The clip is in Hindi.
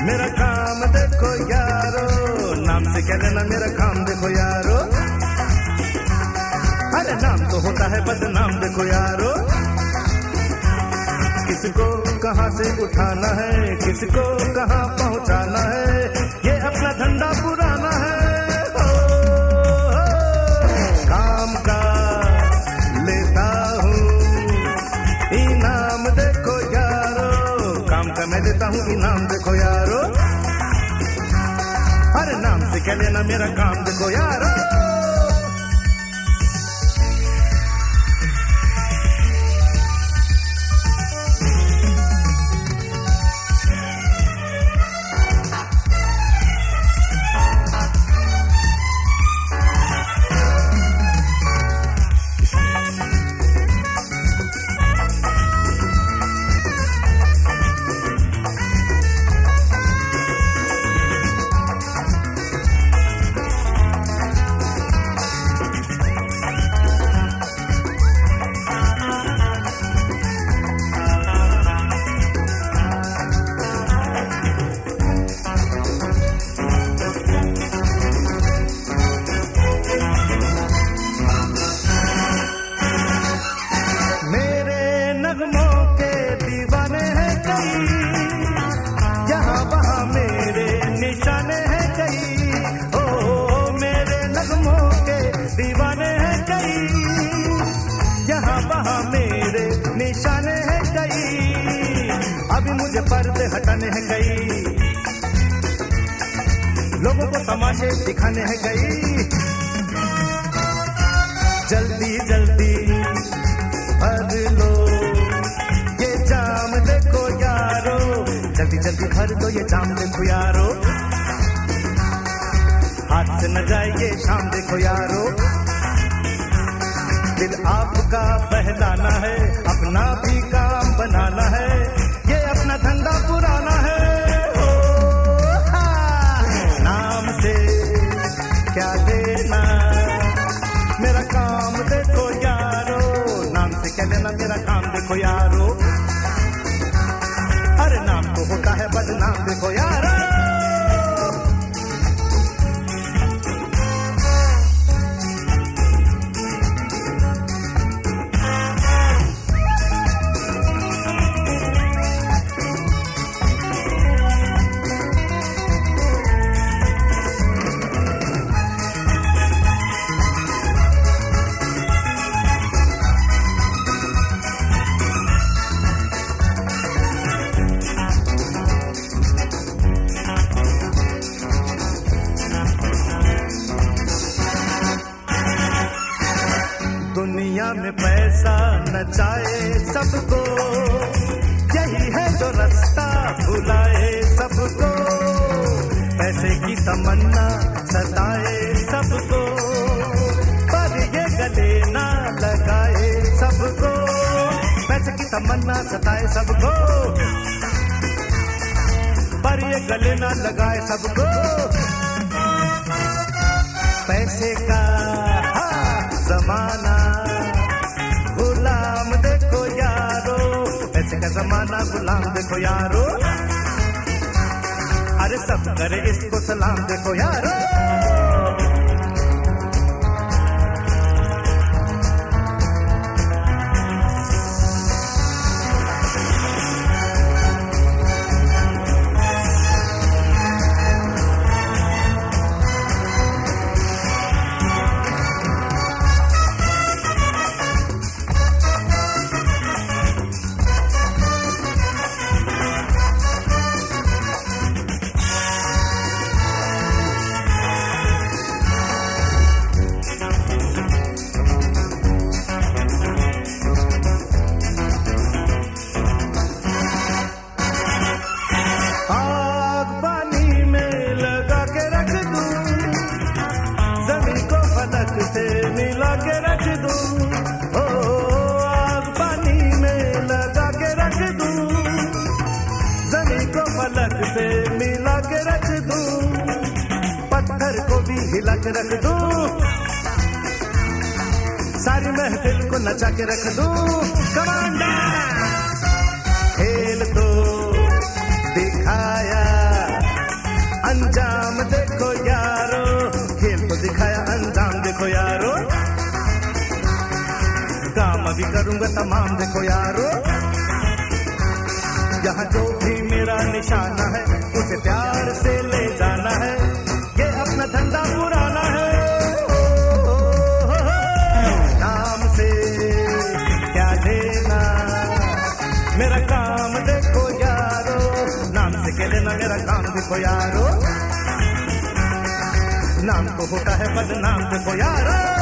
मेरा काम देखो यारो, नाम से कह लेना मेरा काम देखो यारो। अरे नाम तो होता है बदनाम देखो यारो। किसको कहां से उठाना है, किसको कहां पहुंचाना है, ये अपना धंधा पुराना है। काम का लेता हूँ इनाम देखो यारो, काम का मैं लेता हूँ इनाम देखो यारो। अरे नाम से कह लेना मेरा काम देखो यारो। मुझे पर्दे हटाने हैं गई, लोगों को तमाशे दिखाने हैं गई। जल्दी जल्दी भर लो ये जाम देखो यारो, जल्दी जल्दी भर दो ये जाम देखो यारो। हाथ से न जाए ये शाम देखो यारो। दिल आपका बहलाना है, अपना भी काम बनाना है, ये अपना धंधा पुराना है। नाम से क्या लेना मेरा काम देखो यारो, नाम से क्या लेना मेरा काम देखो यारो। अरे नाम तो होता है बदनाम देखो यारो। दुनिया में पैसा नचाए सबको, यही है जो रास्ता भुलाए सबको। पैसे की तमन्ना सताए सबको, पर ये गले ना लगाए सबको। पैसे की तमन्ना सताए सबको, पर ये गले ना लगाए सबको। पैसे का जमाना गुलाम देखो यारो, पैसे का जमाना गुलाम देखो यारो। अरे सब करे इसको सलाम देखो यारो। से मिला के रख दूं, पत्थर को भी हिला के रख दूं, सारी महफिल को नचा के रख दूं। कमांडर खेल तो दिखाया अभी करूंगा तमाम देखो यारो। यहाँ जो भी मेरा निशाना है उसे प्यार से ले जाना है, ये अपना धंधा पुराना है। नाम से क्या लेना मेरा काम देखो यारो, नाम से क्या लेना मेरा काम देखो यारो, नाम को होता है बदनाम देखो यारो।